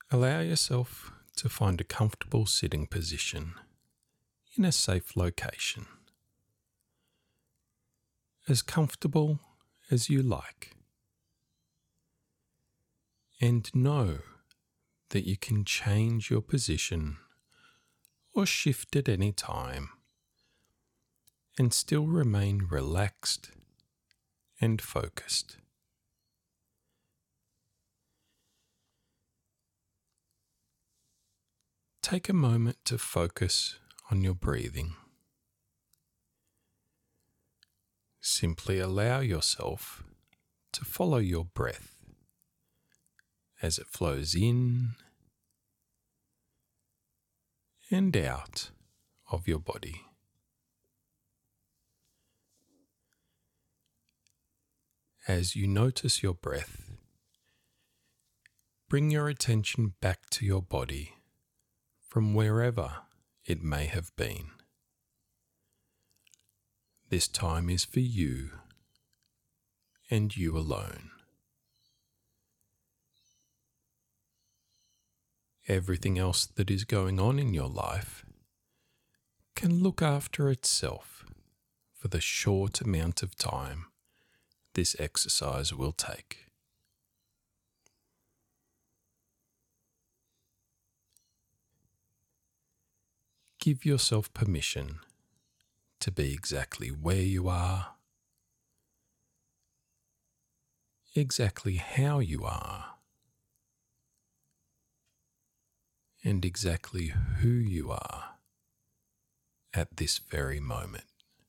Allow yourself to find a comfortable sitting position in a safe location, as comfortable as you like, and know that you can change your position or shift at any time and still remain relaxed and focused. Take a moment to focus on your breathing. Simply allow yourself to follow your breath as it flows in and out of your body. As you notice your breath, bring your attention back to your body from wherever it may have been. This time is for you and you alone. Everything else that is going on in your life can look after itself for the short amount of time this exercise will take. Give yourself permission to be exactly where you are, exactly how you are, and exactly who you are at this very moment.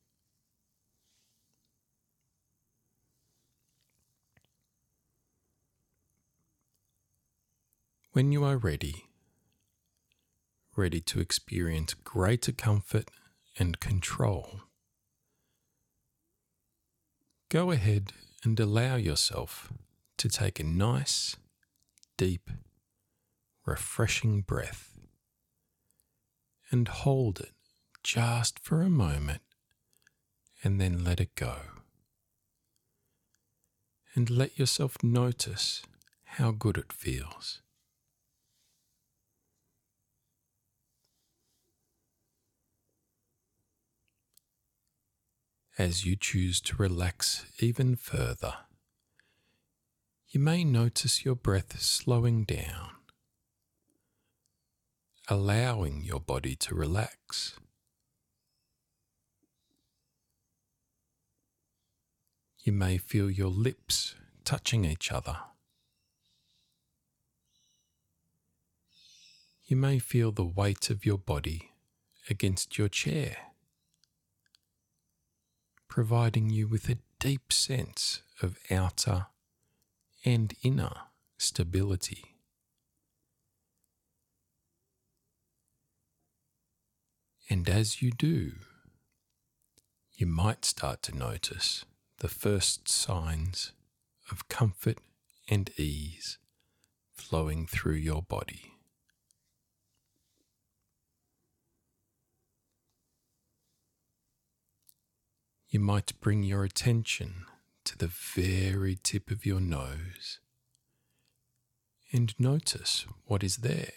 When you are ready to experience greater comfort and control, go ahead and allow yourself to take a nice, deep, refreshing breath and hold it just for a moment and then let it go. And let yourself notice how good it feels. As you choose to relax even further, you may notice your breath slowing down, allowing your body to relax. You may feel your lips touching each other. You may feel the weight of your body against your chair, providing you with a deep sense of outer and inner stability. And as you do, you might start to notice the first signs of comfort and ease flowing through your body. You might bring your attention to the very tip of your nose and notice what is there.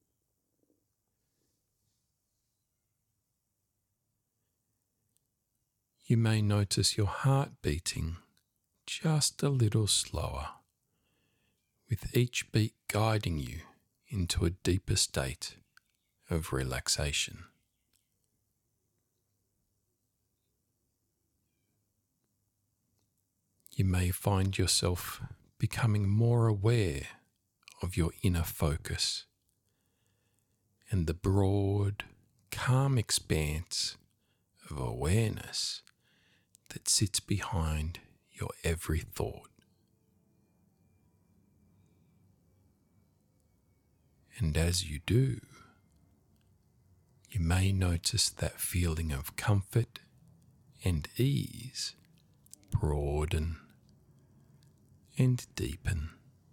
You may notice your heart beating just a little slower, with each beat guiding you into a deeper state of relaxation. You may find yourself becoming more aware of your inner focus and the broad, calm expanse of awareness that sits behind your every thought. And as you do, you may notice that feeling of comfort and ease broaden and deepen.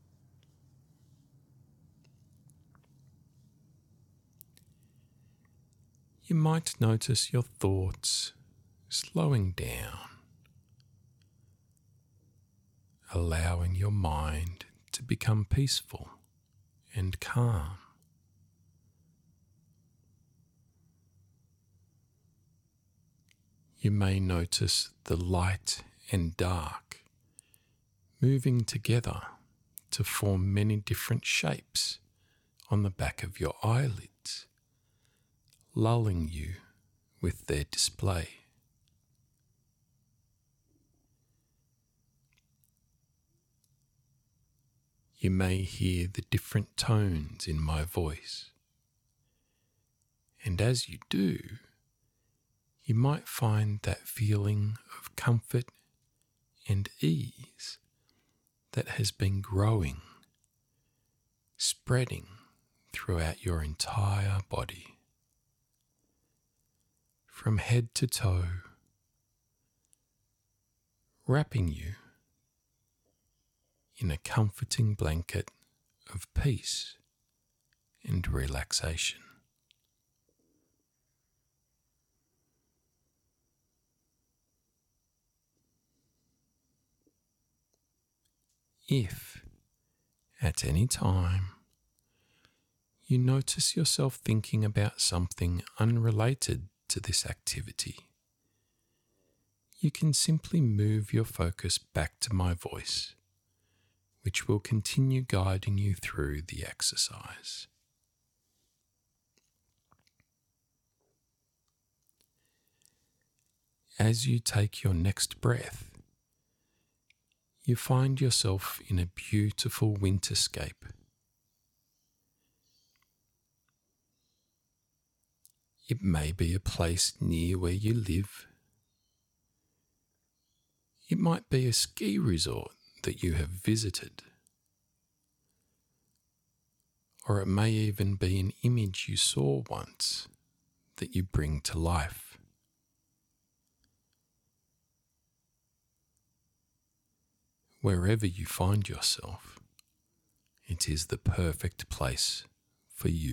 You might notice your thoughts slowing down, allowing your mind to become peaceful and calm. You may notice the light and dark moving together to form many different shapes on the back of your eyelids, lulling you with their display. You may hear the different tones in my voice, and as you do, you might find that feeling of comfort and ease that has been growing, spreading throughout your entire body, from head to toe, wrapping you in a comforting blanket of peace and relaxation. If, at any time, you notice yourself thinking about something unrelated to this activity, you can simply move your focus back to my voice, which will continue guiding you through the exercise. As you take your next breath, you find yourself in a beautiful winterscape. It may be a place near where you live. It might be a ski resort that you have visited. Or it may even be an image you saw once that you bring to life. Wherever you find yourself, it is the perfect place for you.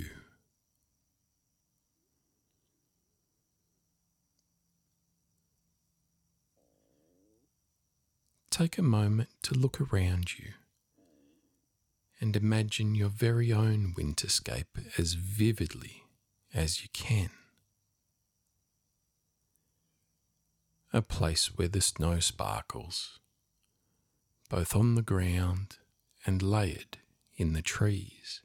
Take a moment to look around you and imagine your very own winterscape as vividly as you can. A place where the snow sparkles, both on the ground and layered in the trees.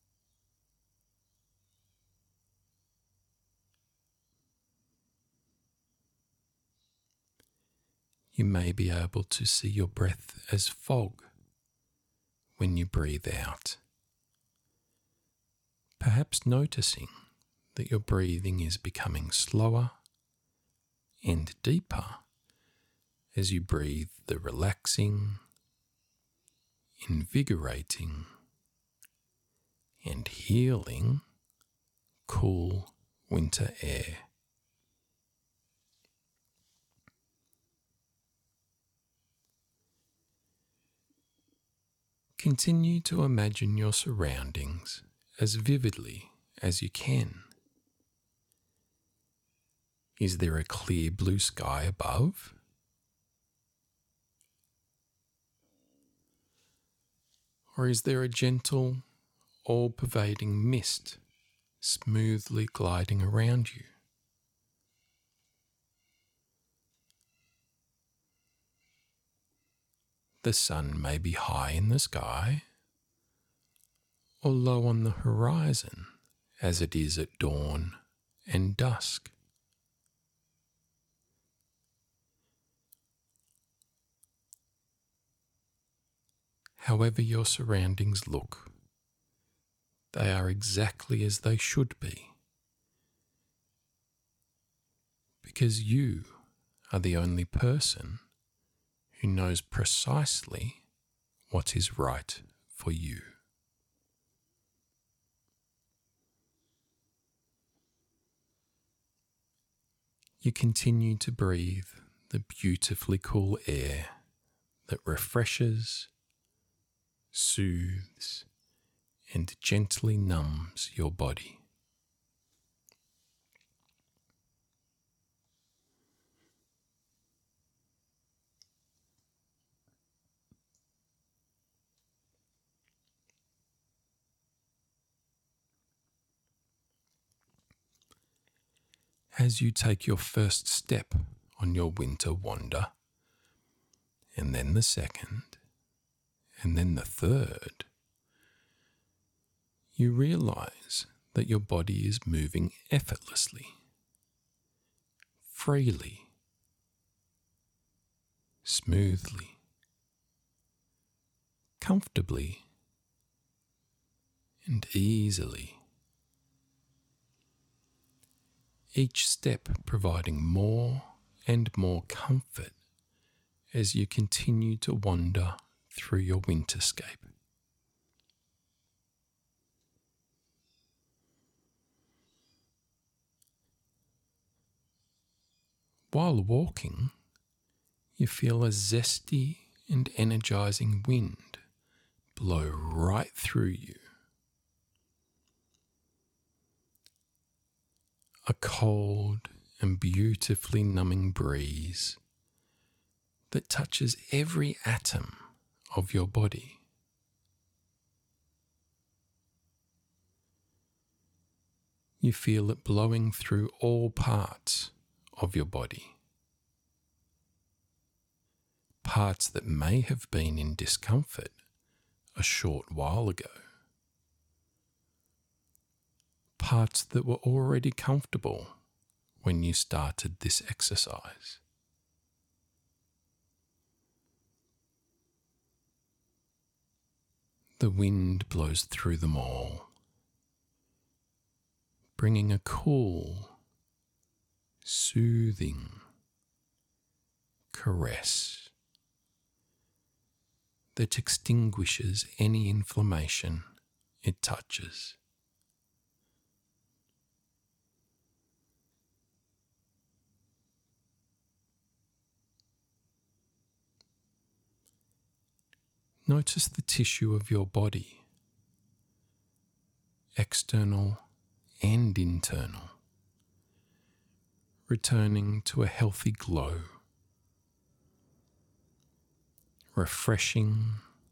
You may be able to see your breath as fog when you breathe out, perhaps noticing that your breathing is becoming slower and deeper as you breathe the relaxing, invigorating, and healing cool winter air. Continue to imagine your surroundings as vividly as you can. Is there a clear blue sky above? Or is there a gentle, all-pervading mist smoothly gliding around you? The sun may be high in the sky or low on the horizon as it is at dawn and dusk. However your surroundings look, they are exactly as they should be, because you are the only person who knows precisely what is right for you. You continue to breathe the beautifully cool air that refreshes, soothes, and gently numbs your body. as you take your first step on your winter wander, and then the second, and then the third, you realize that your body is moving effortlessly, freely, smoothly, comfortably, and easily. Each step providing more and more comfort as you continue to wander through your winterscape. While walking, you feel a zesty and energizing wind blow right through you. A cold and beautifully numbing breeze that touches every atom of your body. You feel it blowing through all parts of your body. Parts that may have been in discomfort a short while ago. Parts that were already comfortable when you started this exercise. The wind blows through them all, bringing a cool, soothing caress that extinguishes any inflammation it touches. Notice the tissue of your body, external and internal, returning to a healthy glow, refreshing,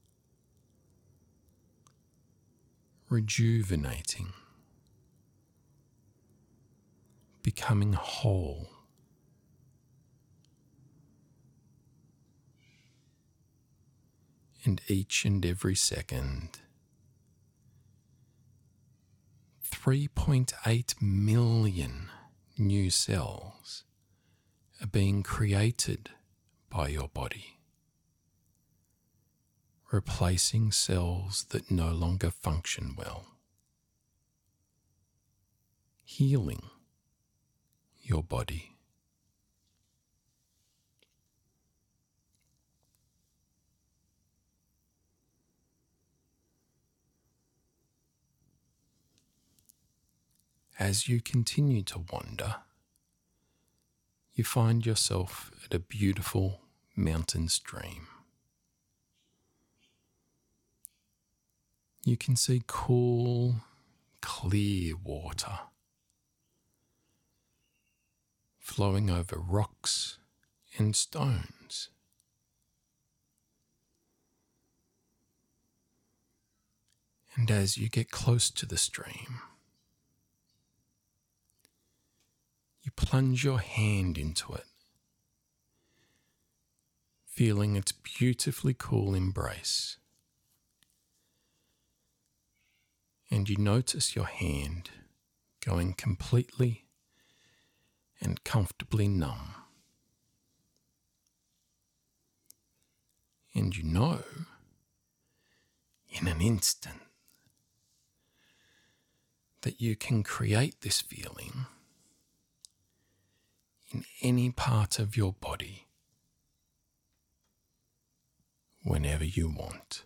rejuvenating, becoming whole. And each and every second, 3.8 million new cells are being created by your body, replacing cells that no longer function well, healing your body. As you continue to wander, you find yourself at a beautiful mountain stream. You can see cool, clear water flowing over rocks and stones. And as you get close to the stream, you plunge your hand into it, feeling its beautifully cool embrace. And you notice your hand going completely and comfortably numb. And you know, in an instant, that you can create this feeling in any part of your body whenever you want.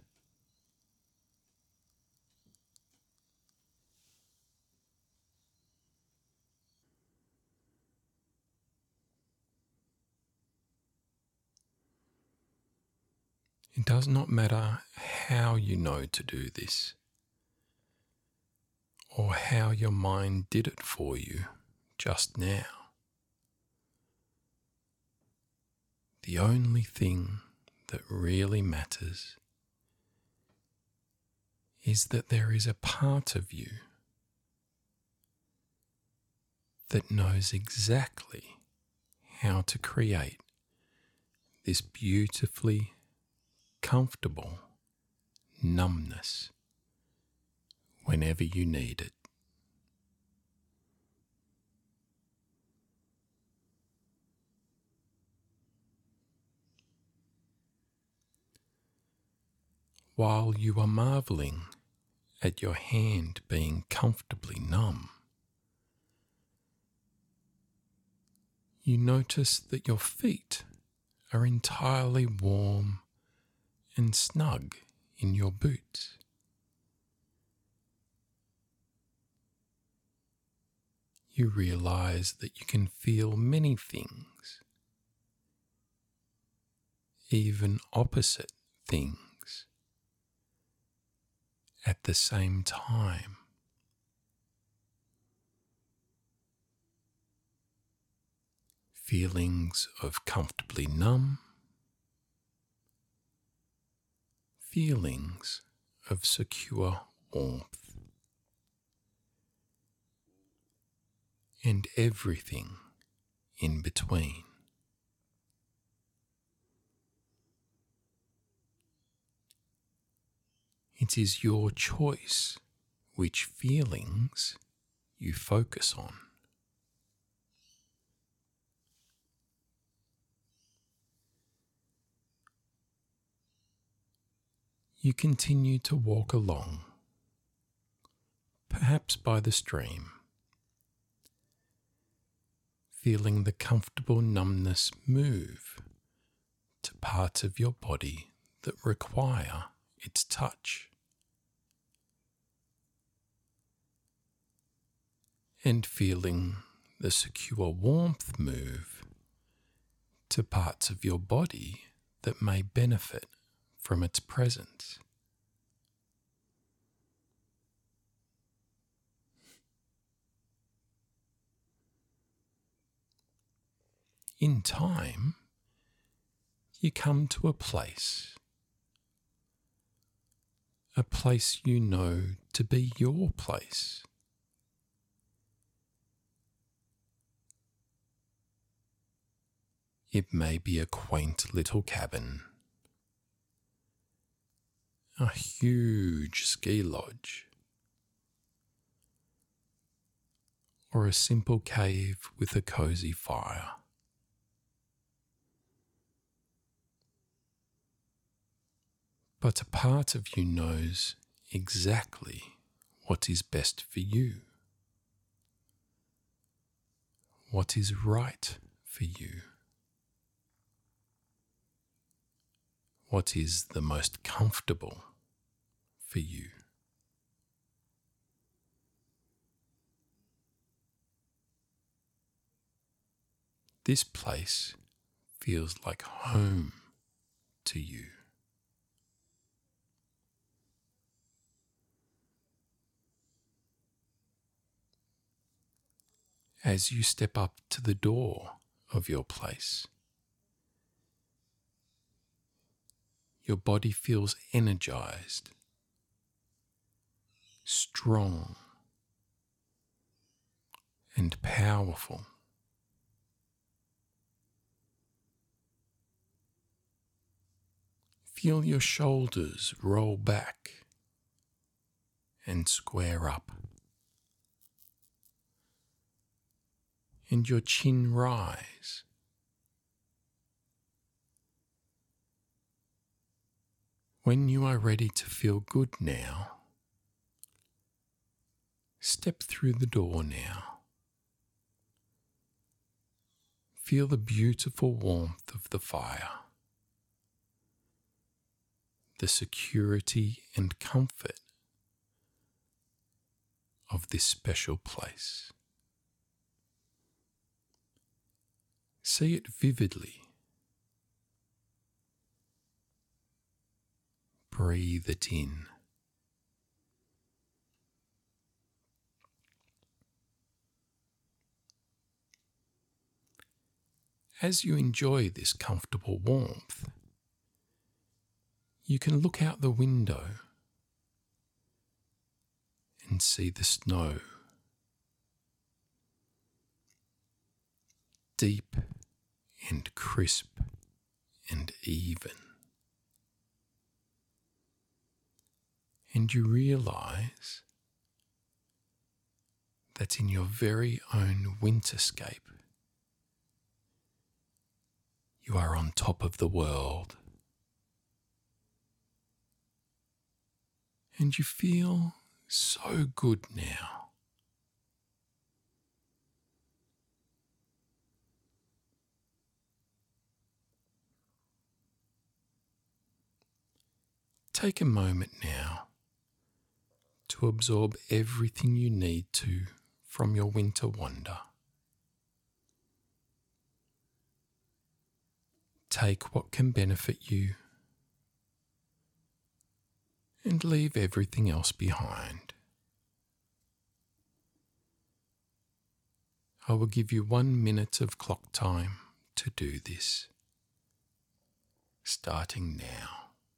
It does not matter how you know to do this, or how your mind did it for you just now. The only thing that really matters is that there is a part of you that knows exactly how to create this beautifully comfortable numbness whenever you need it. While you are marveling at your hand being comfortably numb, you notice that your feet are entirely warm and snug in your boots. You realize that you can feel many things, even opposite things, at the same time. Feelings of comfortably numb, feelings of secure warmth, and everything in between. It is your choice which feelings you focus on. You continue to walk along, perhaps by the stream, feeling the comfortable numbness move to parts of your body that require its touch, and feeling the secure warmth move to parts of your body that may benefit from its presence. In time, you come to a place you know to be your place. It may be a quaint little cabin, a huge ski lodge, or a simple cave with a cozy fire. But a part of you knows exactly what is best for you, what is right for you, what is the most comfortable for you. This place feels like home to you. As you step up to the door of your place, your body feels energized, strong, and powerful. Feel your shoulders roll back and square up, and your chin rise. When you are ready to feel good now, step through the door now. Feel the beautiful warmth of the fire, the security and comfort of this special place. See it vividly. Breathe it in. As you enjoy this comfortable warmth, you can look out the window and see the snow deep and crisp and even. And you realize that in your very own winterscape, you are on top of the world. And you feel so good now. Take a moment now to absorb everything you need to from your winter wander. Take what can benefit you and leave everything else behind. I will give you 1 minute of clock time to do this, starting now.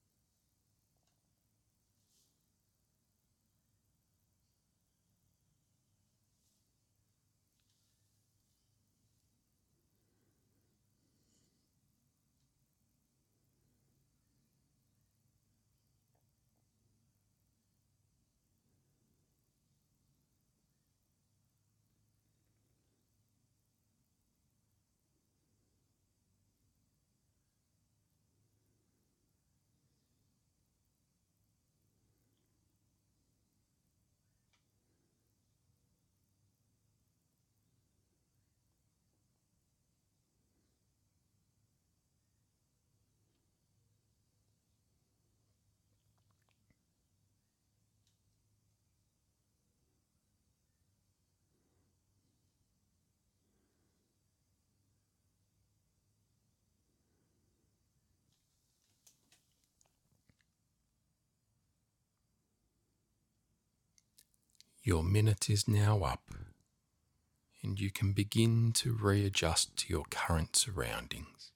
Your minute is now up, and you can begin to readjust to your current surroundings.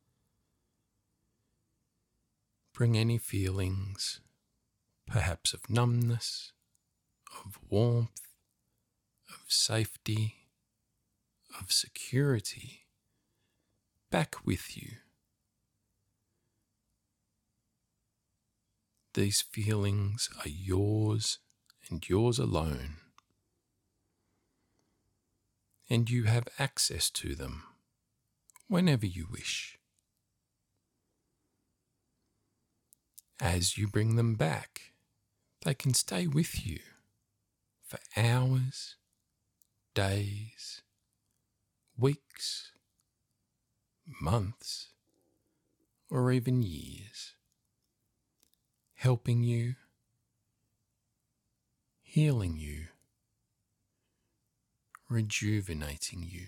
Bring any feelings, perhaps of numbness, of warmth, of safety, of security, back with you. These feelings are yours and yours alone, and you have access to them whenever you wish. As you bring them back, they can stay with you for hours, days, weeks, months, or even years, helping you, healing you, rejuvenating you.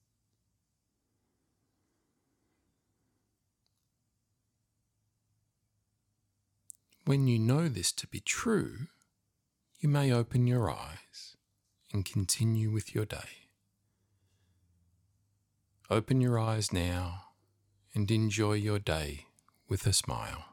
When you know this to be true, you may open your eyes and continue with your day. Open your eyes now and enjoy your day with a smile.